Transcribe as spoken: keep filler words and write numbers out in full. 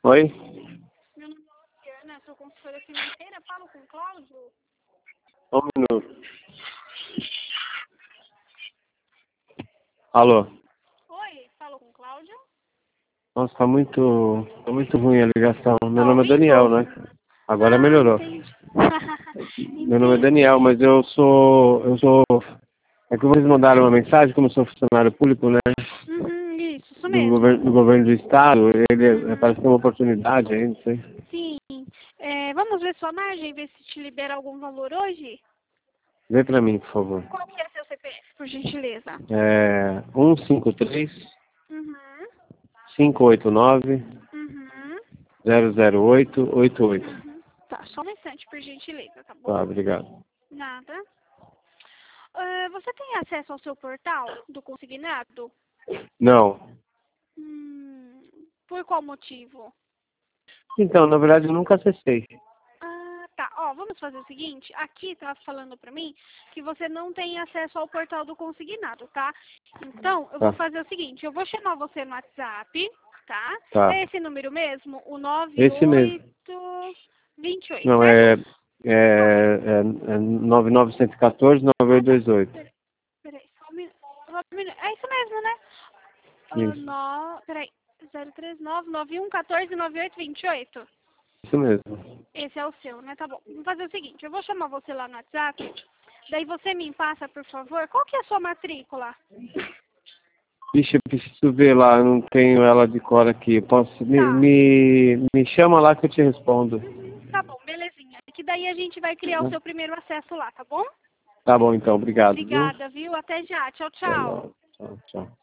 Oi? Meu nome é Luciana, sou consultora financeira. Falo com o Cláudio? Um minuto. Alô? Oi, falo com o Cláudio? Nossa, tá muito, tá muito ruim a ligação. Meu Tá nome é Daniel, ouvindo? né? Agora Ah, melhorou. entendi. Meu nome é Entendi. Daniel, mas eu sou, eu sou, é que vocês mandaram uma mensagem, como eu sou funcionário público, né? Uhum, isso, isso Do mesmo. governo, do governo do estado, ele é, Uhum. parece ter uma oportunidade aí, não sei. Sim. É, vamos ver sua margem, ver se te libera algum valor hoje? Vê pra mim, por favor. Qual que é seu C P F, por gentileza? É um cinco três, Uhum. cinco oito nove, Uhum. zero zero oito oito oito. Uhum. Tá, só um instante, por gentileza, tá bom? Tá, obrigado. Nada. Ah, você tem acesso ao seu portal do consignado? Não. Hum, por qual motivo? Então, na verdade, eu nunca acessei. Ah, tá. Ó, vamos fazer o seguinte. Aqui tá falando pra mim que você não tem acesso ao portal do consignado, tá? Então, eu vou Tá, fazer o seguinte. Eu vou chamar você no WhatsApp, tá? tá. É esse número mesmo? O nove Esse mesmo. oito dois oito, Não, certo? é, é, é, é nove nove um quatro nove Ah, oito tá. dois oito. Peraí, peraí. Só um minuto. Só um minuto. É isso mesmo, né? Ah, Isso, no... Peraí. zero três nove nove um um quatro nove oito dois oito. isso mesmo. Esse é o seu, né? Tá bom. Vamos fazer o seguinte, eu vou chamar você lá no WhatsApp, daí você me passa, por favor, qual que é a sua matrícula? Vixe, eu preciso ver lá, eu não tenho ela de cor aqui. Posso, me, Tá. me, me chama lá que eu te respondo. Uhum, tá bom, belezinha. Que daí a gente vai criar o seu primeiro acesso lá, tá bom? Tá bom, então, obrigado, viu? Obrigada, viu? Até já. Tchau, Até tchau. logo. Tchau, tchau.